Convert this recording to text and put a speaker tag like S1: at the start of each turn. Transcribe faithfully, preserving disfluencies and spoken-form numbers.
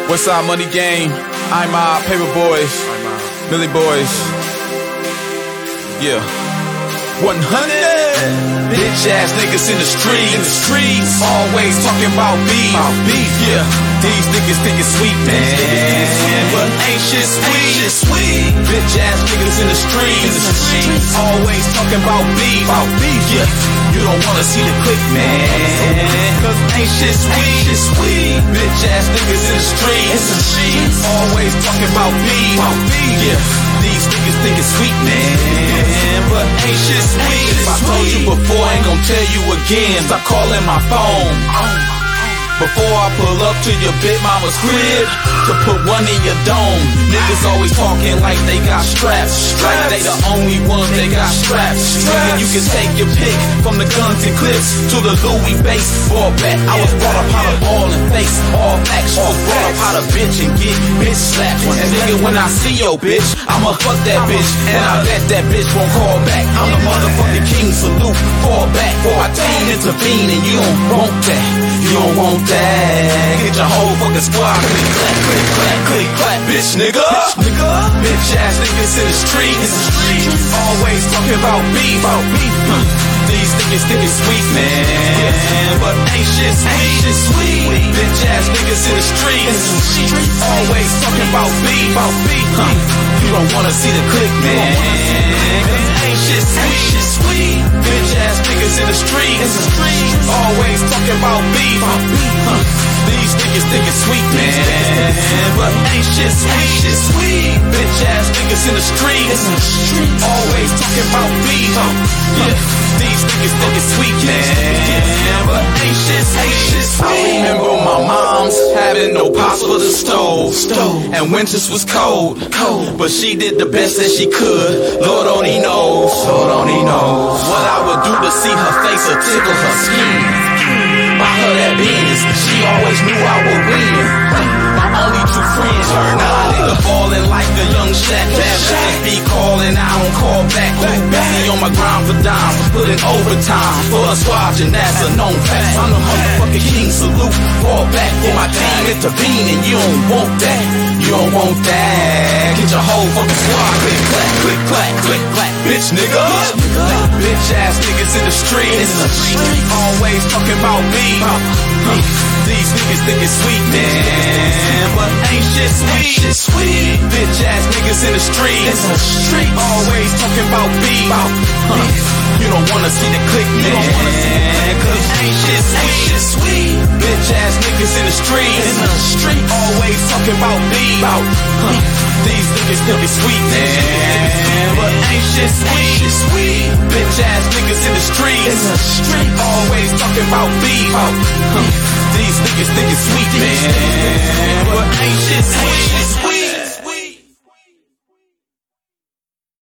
S1: Westside Money Gang, I'm uh, Paper Boys, Millie Boys, yeah. one hundred bitch ass niggas in the streets, in the streets, always talking about beef, about beef, yeah. These niggas think it's sweet, man, but ain't shit sweet, ain't shit sweet. Bitch ass niggas in the streets, in the streets, always talking about beef, about beef, yeah. You don't wanna see the click, man, cause ain't shit sweet, ain't shit sweet. Bitch ass niggas in the streets, in the streets, always talking about beef, about beef, yeah. These niggas think it's sweet, man, but ain't shit sweet. If I told you before, I ain't gon' tell you again. Stop calling my phone before I pull up to your big mama's crib to put one in your dome. Niggas always talking like they got straps, like they the only ones that got straps. Nigga, you can take your pick from the guns and clips to the Louis base ball bat. I was brought up how to ball and face all facts. I was brought up how to bitch and get bitch slapped. And nigga, when I see your bitch, I'ma fuck that bitch, and I bet that bitch won't call back. I'm the motherfucking king, salute, fall back, or I team intervene, and you don't want that. You don't want that. Get your whole fucking squad click clack, click clack, click clack, bitch nigga. Bitch, nigga. Bitch ass niggas in the streets, in the streets, always talking about beef, about beef. Huh. These niggas think it's sweet, man, but ain't shit sweet, ain't shit sweet. Bitch ass niggas in the streets, in the streets, always talking about beef, about beef. Huh. You don't wanna see the click, man, cause ain't shit sweet, ain't shit sweet. Bitch ass niggas in the streets, in the streets, always talking about beef, about beef. Huh. These niggas think it's sweet, man, but ain't shit sweet, ain't shit sweet. Bitch ass niggas in the streets, in the streets, always talking about beef. Huh. Yeah. These niggas think it's sweet, man, but ain't shit sweet, ain't shit sweet. I remember my mom's having no pots for the stove, stove, and winters was cold, cold, but she did the best that she could. Lord only knows, Lord only knows what I would do to see her face or tickle her skin. By her that business, she always knew I would win. My only true friends, her now nigga ballin' like a young Shaq. Bad be calling, I don't call back. Busy on my grind for dimes, putting overtime for a squad, and that's a known fact. I'm the motherfucking king, salute, fall back for my team intervene, and you don't want that. You don't want that. Get your whole fucking squad click clack, click clack, click clack, bitch nigga. Bitch ass niggas in the streets, always talking about me. These niggas think it's sweet, man, but ain't shit sweet, ain't shit sweet. Bitch ass niggas in the streets, in the streets, always talking about beef. Huh. You don't wanna see the click, man, cause ain't shit sweet, ain't shit sweet. Bitch ass niggas in the streets, in the streets, always talking about beef. Huh. These niggas think it's sweet, man, but ain't shit sweet, ain't shit sweet. Bitch ass niggas in the streets, in the streets, always talking about beef. Huh. These niggas think it's sweet, man,